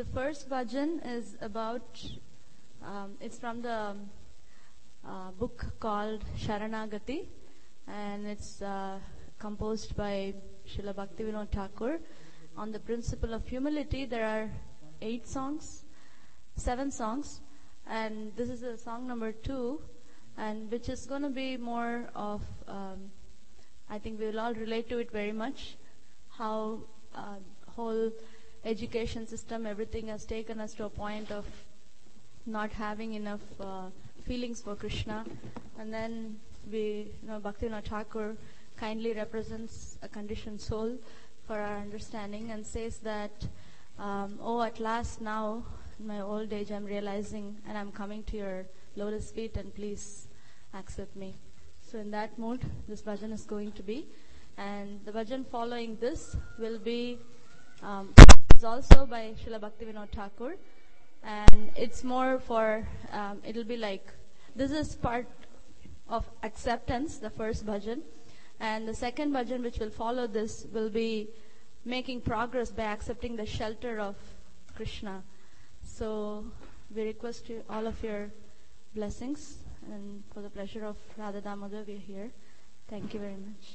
The first bhajan is about, it's from the book called Sharanagati, and it's composed by Srila Bhaktivinoda Thakur. On the principle of humility, there are 7 songs, and this is song number 2, and which is going to be more of, I think we will all relate to it very much, how whole education system, everything has taken us to a point of not having enough feelings for Krishna. And then Bhaktivinoda Thakur kindly represents a conditioned soul for our understanding and says that, at last now, in my old age, I'm realizing and I'm coming to your lotus feet, and please accept me. So in that mood, this bhajan is going to be. And the bhajan following this will be is also by Srila Bhaktivinoda Thakur. And it's more for, it'll be like, this is part of acceptance, the first bhajan. And the second bhajan, which will follow this, will be making progress by accepting the shelter of Krishna. So we request you, all of your blessings, and for the pleasure of Radha Damodar, we are here. Thank you very much.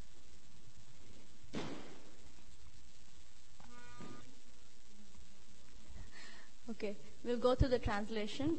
Okay, we'll go to the translation.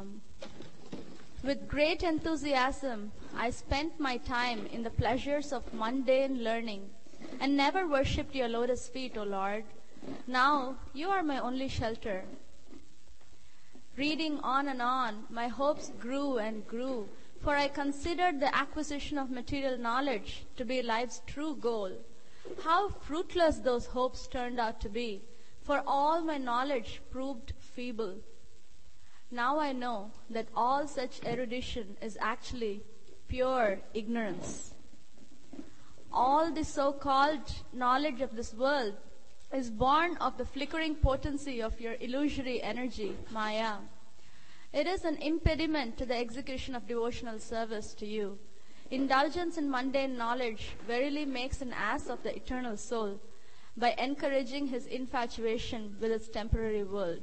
With great enthusiasm, I spent my time in the pleasures of mundane learning and never worshipped your lotus feet, O Lord. Now you are my only shelter. Reading on and on, my hopes grew and grew, for I considered the acquisition of material knowledge to be life's true goal. How fruitless those hopes turned out to be, for all my knowledge proved feeble. Now I know that all such erudition is actually pure ignorance. All the so-called knowledge of this world is born of the flickering potency of your illusory energy, Maya. It is an impediment to the execution of devotional service to you. Indulgence in mundane knowledge verily makes an ass of the eternal soul by encouraging his infatuation with its temporary world.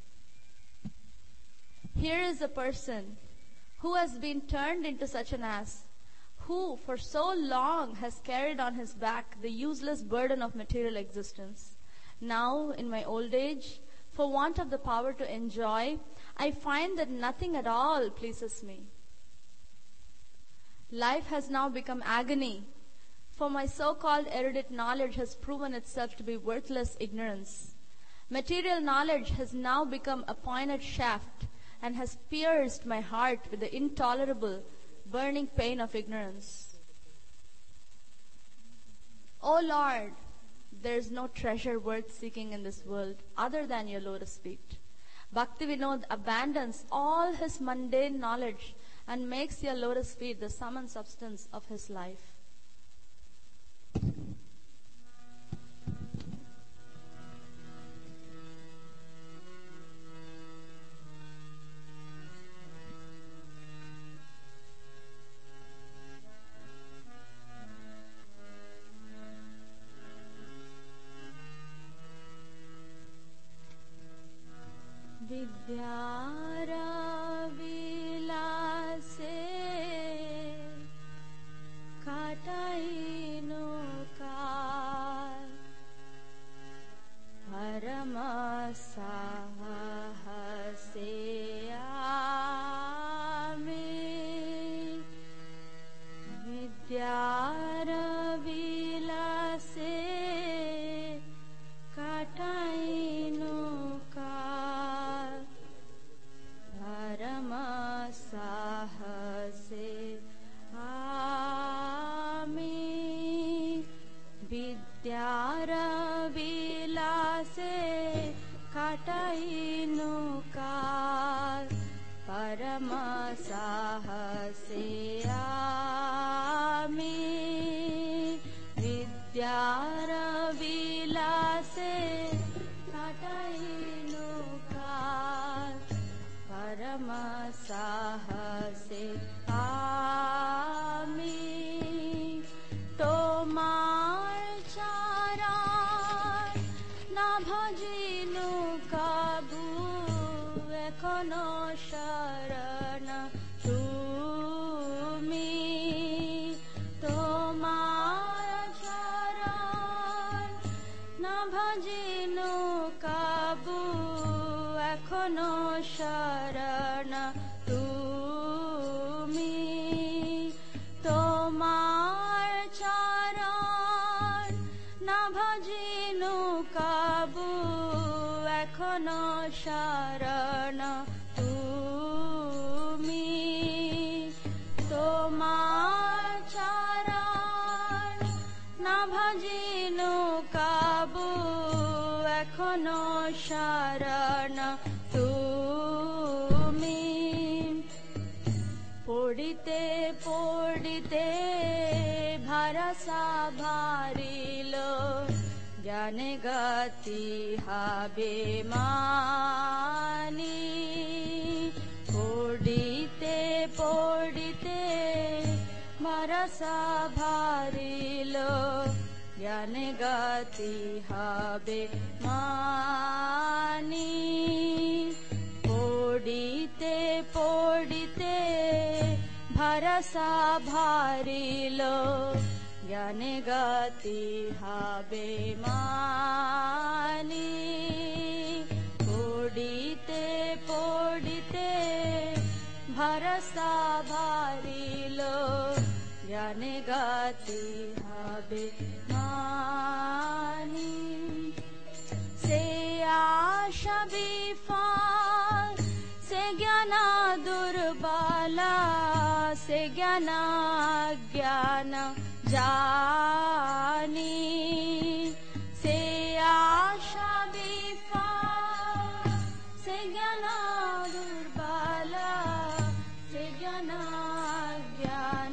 Here is a person who has been turned into such an ass, who for so long has carried on his back the useless burden of material existence. Now, in my old age, for want of the power to enjoy, I find that nothing at all pleases me. Life has now become agony, for my so-called erudite knowledge has proven itself to be worthless ignorance. Material knowledge has now become a pointed shaft and has pierced my heart with the intolerable, burning pain of ignorance. O Lord, there is no treasure worth seeking in this world other than your lotus feet. Bhaktivinoda abandons all his mundane knowledge and makes your lotus feet the sum and substance of his life. Vidyara vilase katainu kal parama sahaseyami vidyara vilase katainu sahase ami vidyara vilase katainu kal parama sahase ami vidyara vilase katainu kal parama sahase ami tomar charan na bhajinu ka এখনো শরণ তুমি, তোমার চরণ না ভজিনু কাবু, এখনো শরণ তুমি, তোমার চরণ না ভজিনু কাবু, এখনো শরণ তুমি, তোমার চরণ না ভজিনু কাবু, এখনো শরণ তুমি। পড়িতে পড়িতে ভরসা ভারিল, জ্ঞানে গতি হবে মানি। পড়িতে পড়িতে ভরসা ভারিল, জ্ঞানে গতি হবে মানি। পড়িতে পড়িতে ভরসা ভারিল, জ্ঞানে গতি হবে মানি। পড়িতে পড়িতে ভরসা ভারিল, জ্ঞানে গতি হবে মানি। সে আশা বিফল, সে জ্ঞান দুর্বলা, সে জ্ঞান জ্ঞান জানি। সে আশা বিফল, সে জ্ঞান দুর্বলা, সে জ্ঞান জ্ঞান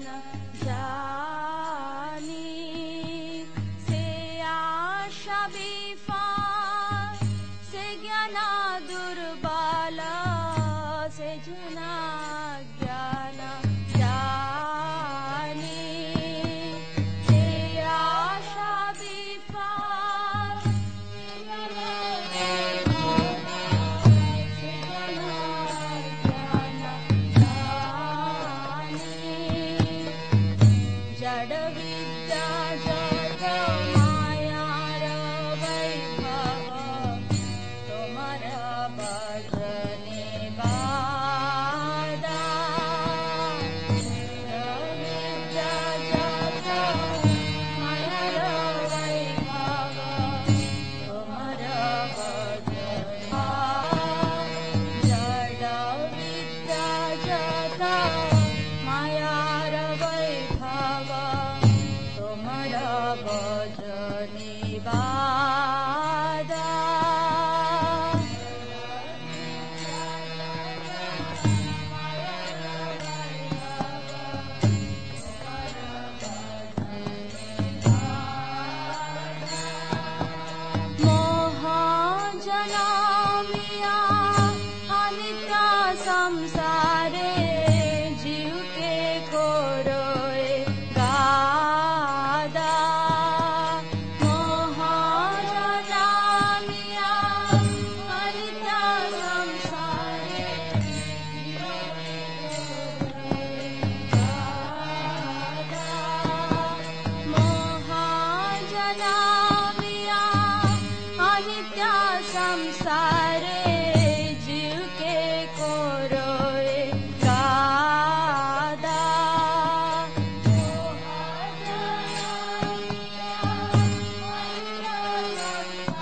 জানি। সে আশা বিফল, সে জ্ঞান দুর্বলা, সে জ্ঞান জ্ঞান জানি। সে আশা বিফল, সে জ্ঞান জড় বিদ্যা জড় মায়ার বৈভব, তোমার ভজনে বাদা। জড় বিদ্যা জড় মায়ার বৈভব, তোমার ভজনে জড় বিদ্যা জড় মায়ার বৈভব, তোমার ভজনে বাদা। মোহ জনমিয়া অনিত্য সংসারে, জীবকে করোয় গাদা। মোহ জনমিয়া অনিত্য সংসারে, জীবকে করোয় গাদা। মোহ জনমিয়া অনিত্য সংসারে, জীবকে করোয় গাদা। মোহ জনমিয়া অনিত্য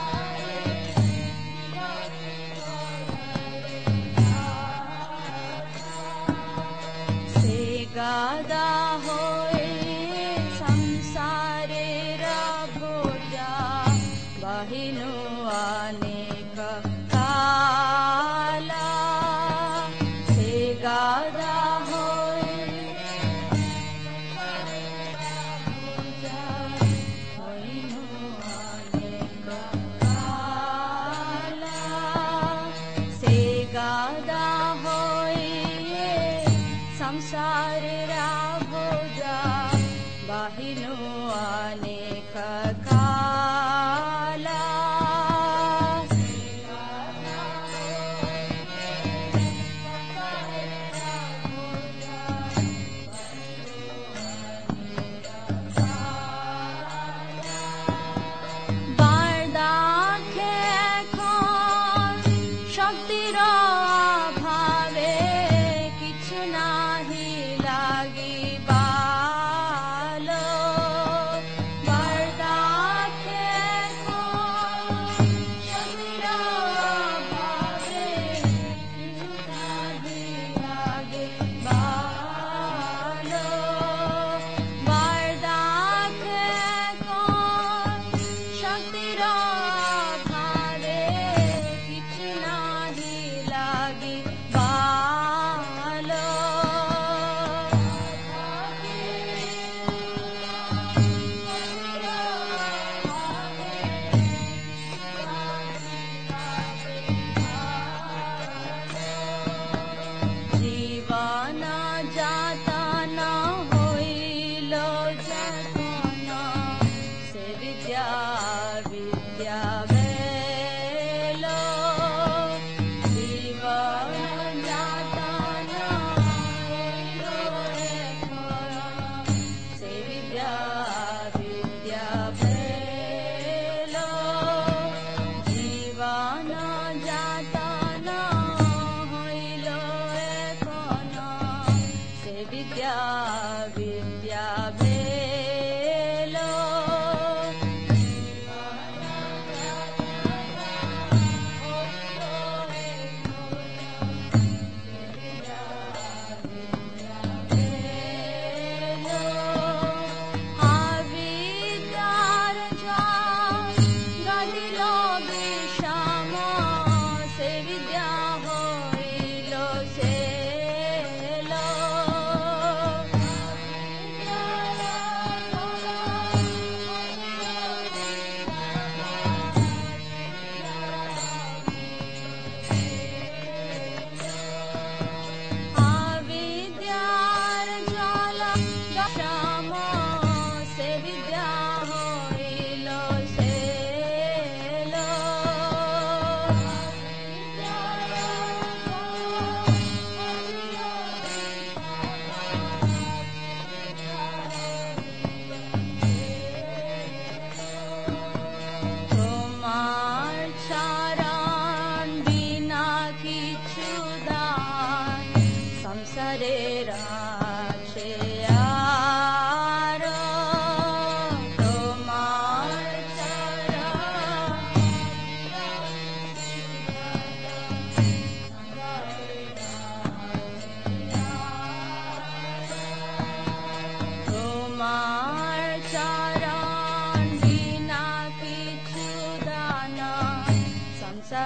সংসারে, সে গাদা হয়ে সংসারের বোঝা বাহিনু অনেক কালা। সে গাদা হয়ে বোঝা বাহিনু অনেক কালা। সে গাদা হয়ে সংসারের বোঝা বাহিনু অনেক কালা।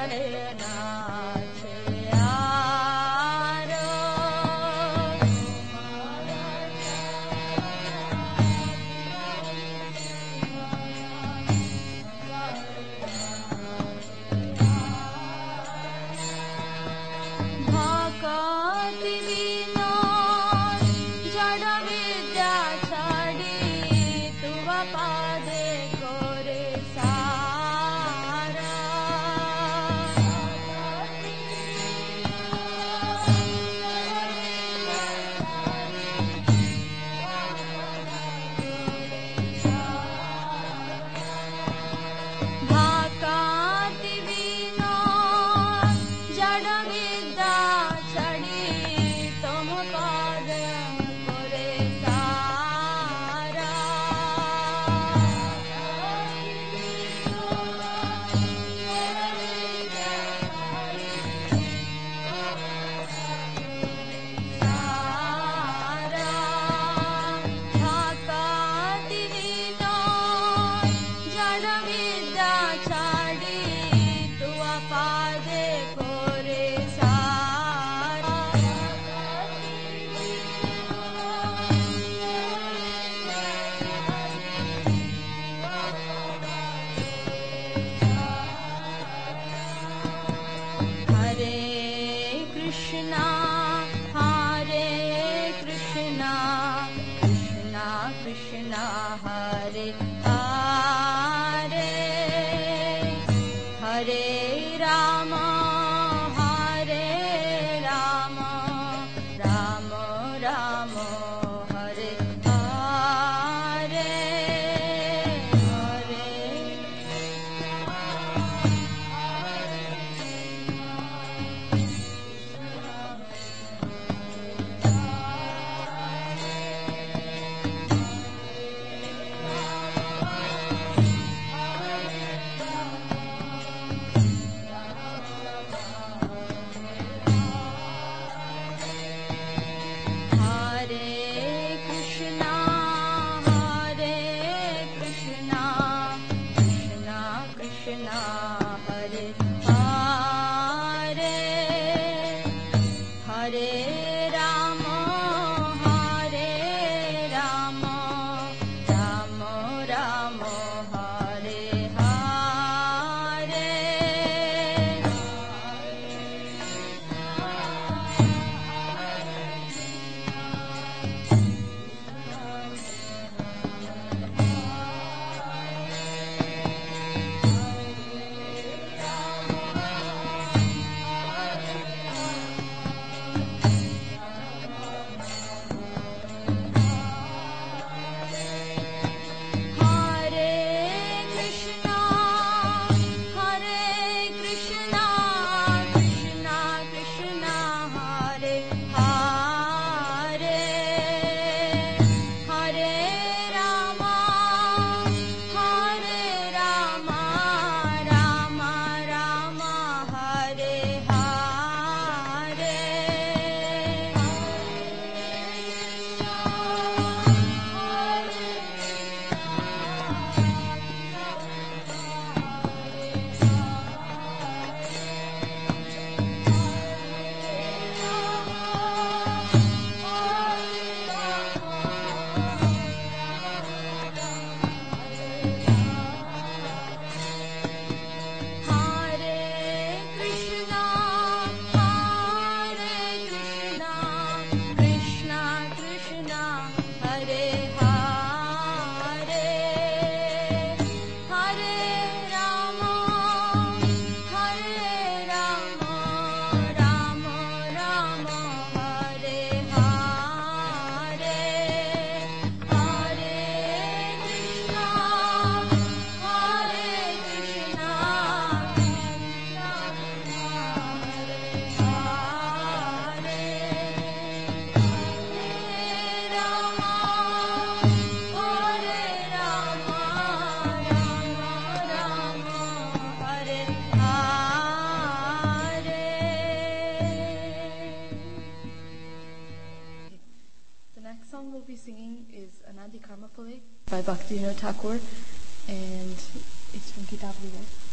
by Bhaktivinoda Thakur, and it's from Kitab Liwas.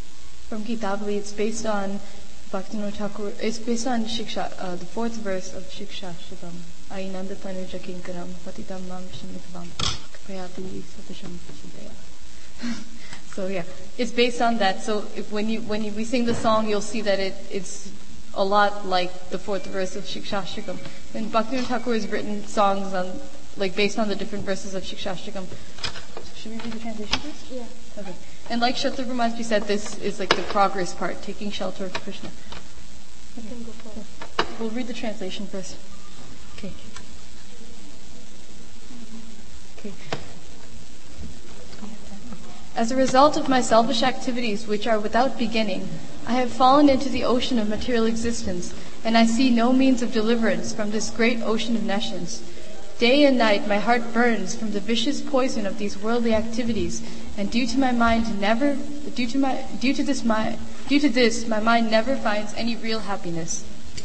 from Gitabali. It's based on Bhaktivinoda Thakur. It's based on Shiksha, the fourth verse of Shiksha Shikam. Ainanda Tanuja Kinkaram Patitam Mam Shimitavam Kapayati Satasham Chidaya. So yeah, it's based on that. So when we sing the song, you'll see that it's a lot like the fourth verse of Shikshashtakam. And Bhaktivinoda Thakur has written songs on, like, based on the different verses of Shikshashtakam. Should we read the translation first? Yeah. Okay. And like Shatru Brahmanji said, this is like the progress part, taking shelter of Krishna. You can go for it. We'll read the translation first. Okay. Okay. As a result of my selfish activities, which are without beginning, I have fallen into the ocean of material existence, and I see no means of deliverance from this great ocean of nescience. Day and night my heart burns from the vicious poison of these worldly activities, and due to this my mind never finds any real happiness.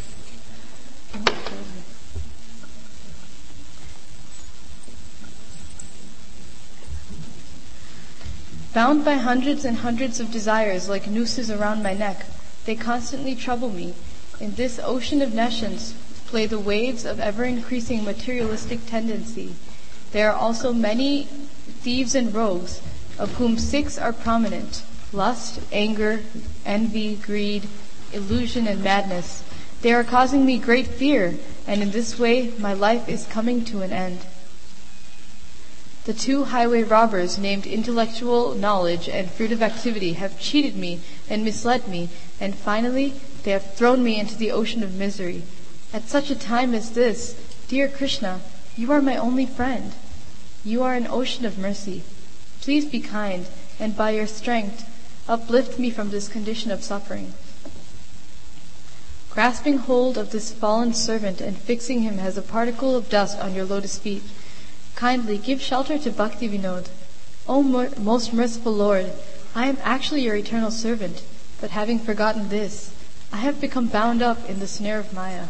Bound by hundreds and hundreds of desires like nooses around my neck, they constantly trouble me. In this ocean of nescience play the waves of ever-increasing materialistic tendency. There are also many thieves and rogues, of whom 6 are prominent: lust, anger, envy, greed, illusion, and madness. They are causing me great fear, and in this way my life is coming to an end. The 2 highway robbers named intellectual knowledge and fruit of activity have cheated me and misled me, and finally they have thrown me into the ocean of misery. At such a time as this, dear Krishna, you are my only friend. You are an ocean of mercy. Please be kind, and by your strength, uplift me from this condition of suffering. Grasping hold of this fallen servant and fixing him as a particle of dust on your lotus feet, kindly give shelter to Bhakti Vinod. O most merciful Lord, I am actually your eternal servant, but having forgotten this, I have become bound up in the snare of Maya.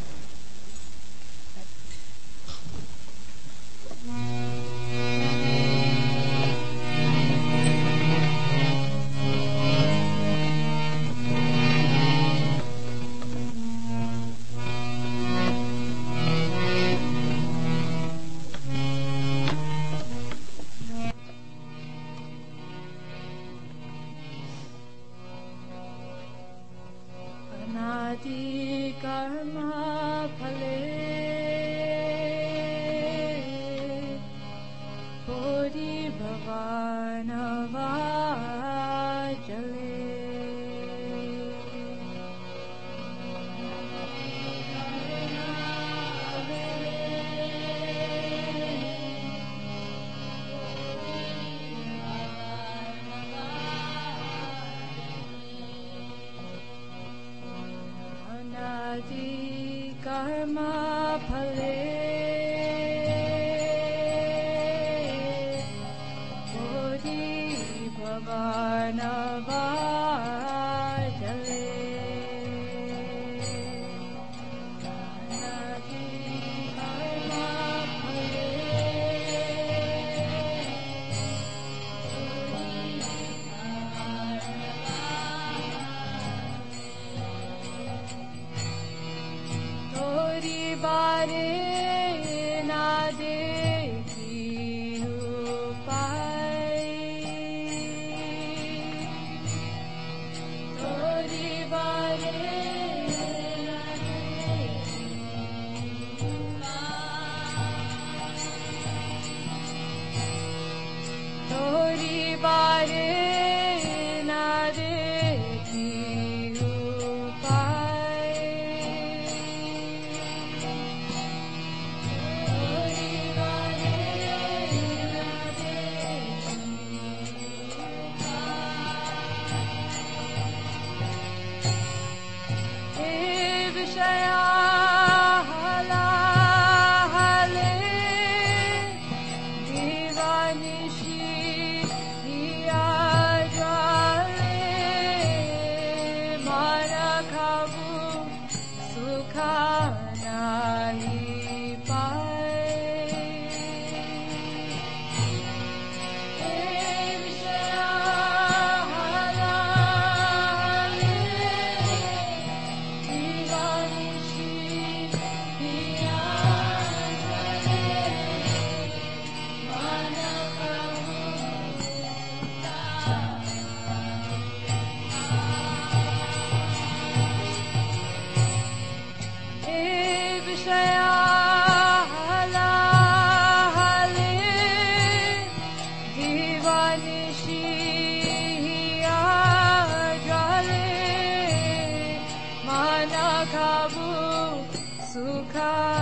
खाबू सुख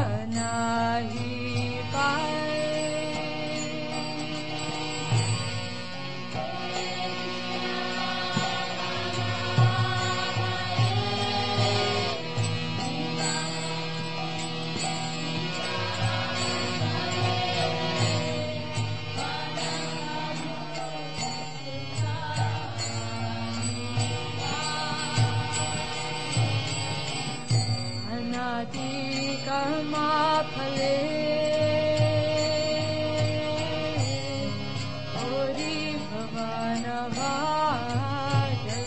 नाही पाए कर्मा फले ओरी भवन भाजले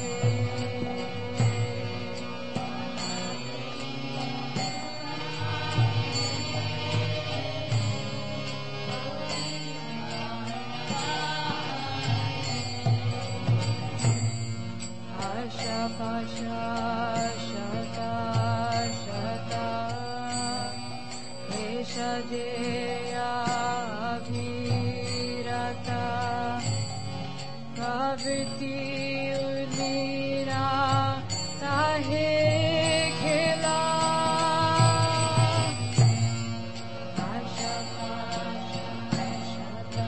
आशा पाशा शता शता देयाभिरता प्रवृत्ति उर्मिरा ताहे खेला आशा शता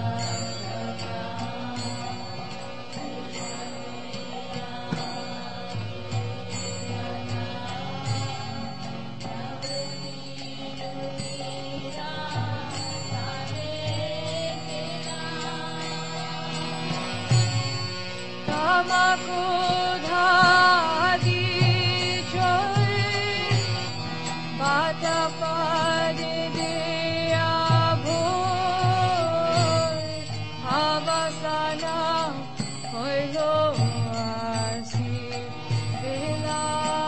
क्रोधादि छोड़ बात पर दिया भोर अवसाना होइलो आसी बेला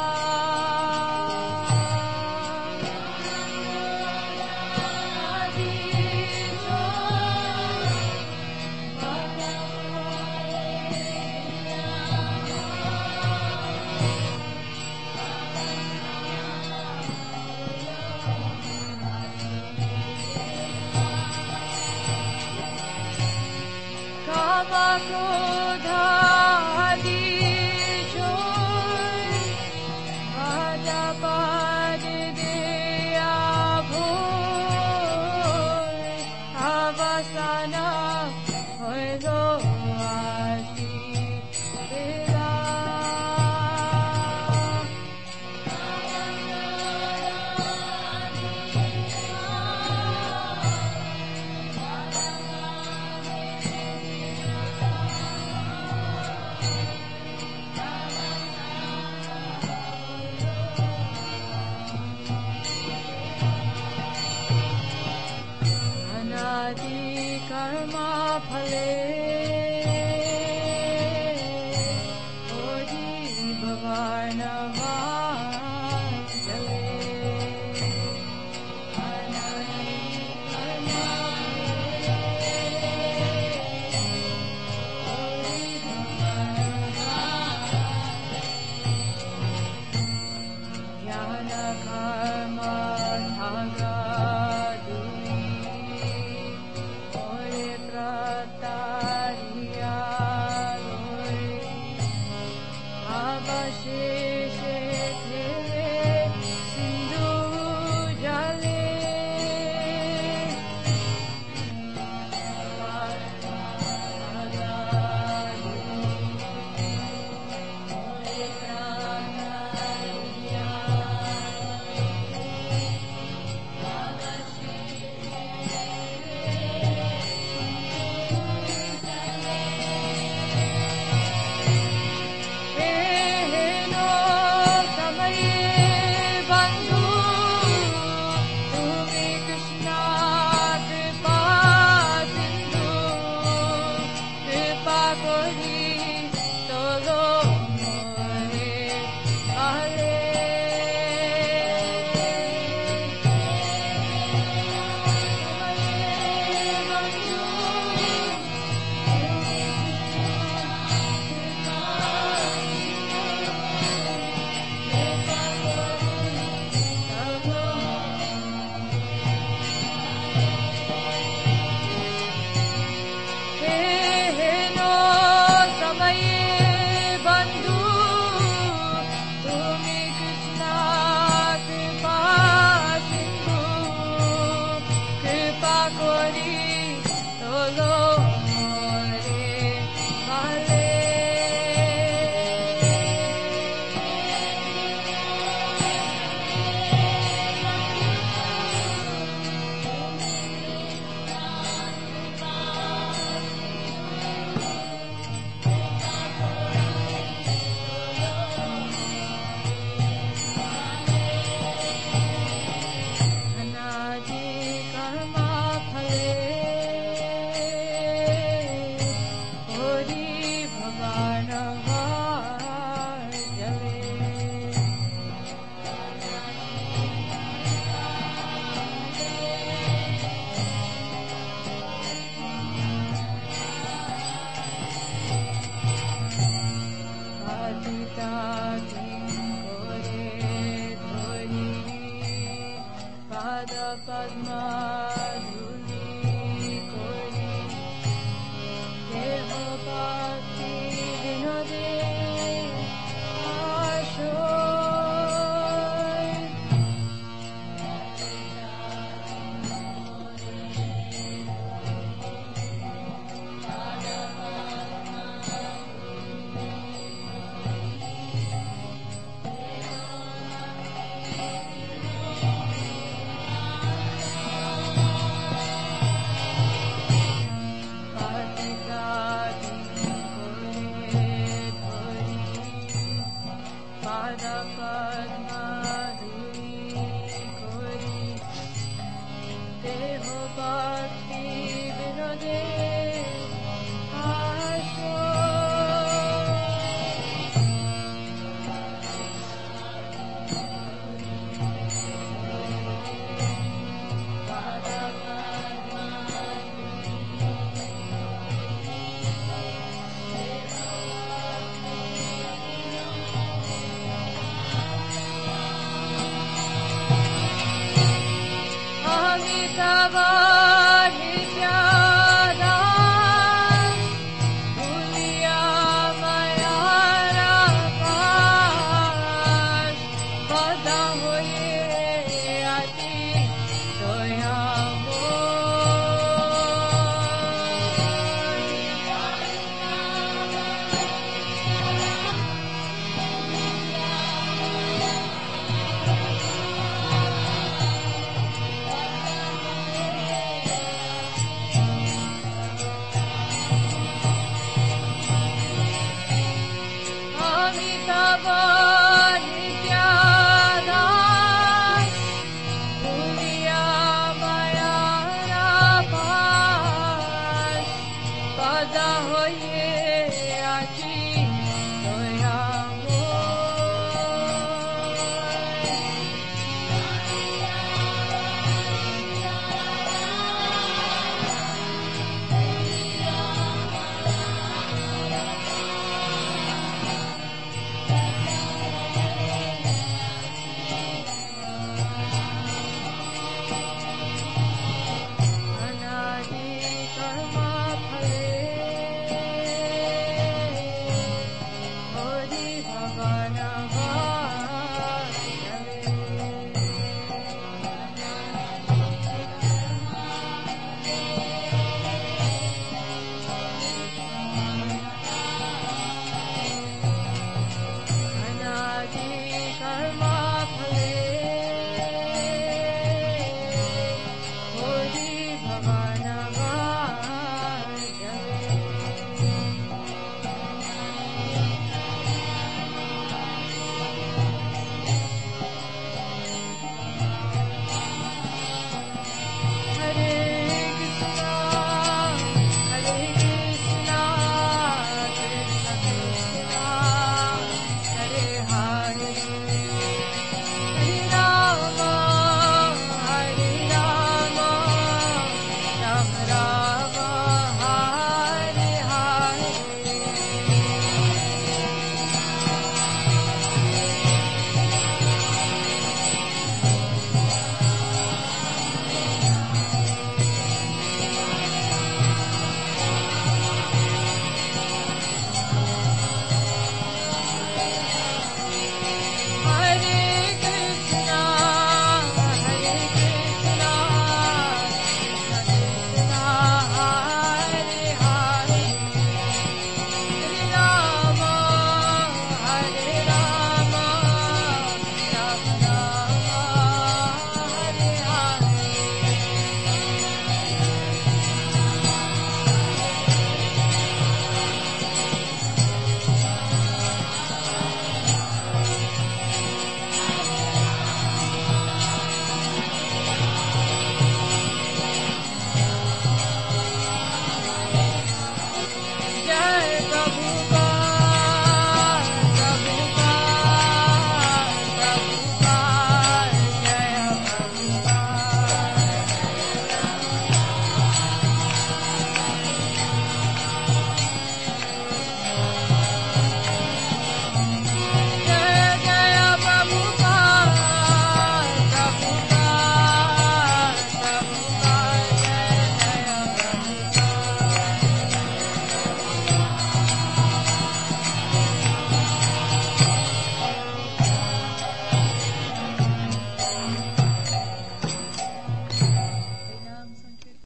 क्रोधादि छोड़ बात पर दिया भोर अवसाना होइलो आसी बेला कर्मा फले ओरी भवन भाजले ज्ञान कर्म ढांगा Padma Dhuli Kori Deho Bhakti Vinode Hoye